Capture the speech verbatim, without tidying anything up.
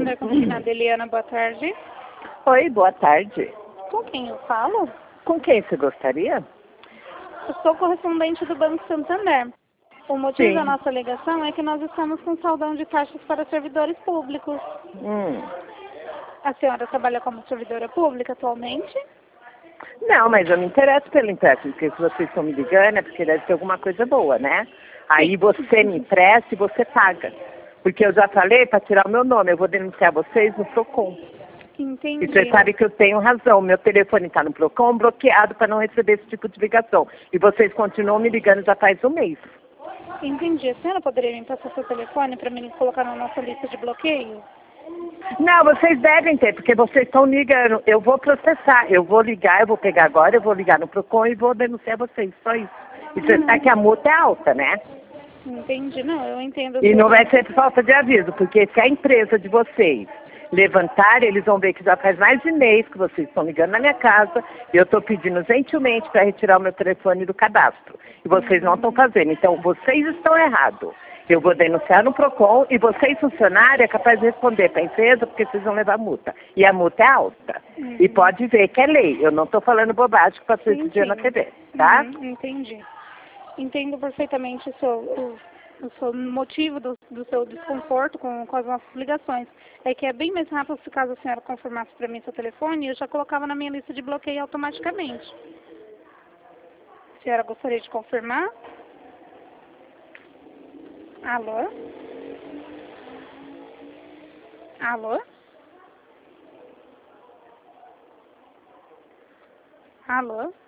Santander Consignado, Eliana, boa tarde. Oi, boa tarde. Com quem eu falo? Com quem você gostaria? Eu sou correspondente do Banco Santander. O motivo Sim. da nossa ligação é que nós estamos com saldão de taxas para servidores públicos. Hum. A senhora trabalha como servidora pública atualmente? Não, mas eu me interesso pelo empréstimo, porque se vocês estão me ligando é porque deve ter alguma coisa boa, né? Aí você me empresta e você paga. Porque eu já falei para tirar o meu nome, eu vou denunciar vocês no Procon. Entendi. E você sabe que eu tenho razão, meu telefone está no Procon bloqueado para não receber esse tipo de ligação. E vocês continuam me ligando já faz um mês. Entendi. A senhora poderia me passar seu telefone para me colocar na nossa lista de bloqueio? Não, vocês devem ter, porque vocês estão ligando. Eu vou processar, eu vou ligar, eu vou pegar agora, eu vou ligar no Procon e vou denunciar vocês, só isso. E você sabe que a multa é alta, né? Entendi. Não, eu entendo. E não vai ser por falta de aviso, porque se a empresa de vocês levantar, eles vão ver que já faz mais de mês que vocês estão ligando na minha casa e eu estou pedindo gentilmente para retirar o meu telefone do cadastro. E vocês não estão fazendo. Então, vocês estão errados. Eu vou denunciar no Procon e vocês, funcionários, é capaz de responder para a empresa porque vocês vão levar multa. E a multa é alta. Uhum. E pode ver que é lei. Eu não estou falando bobagem que passou esse dia na T V, tá? Uhum, entendi. Entendo perfeitamente o seu, o, o seu motivo do, do seu desconforto com, com as nossas ligações. É que é bem mais rápido se caso a senhora confirmasse para mim seu telefone, eu já colocava na minha lista de bloqueio automaticamente. A senhora gostaria de confirmar? Alô? Alô? Alô?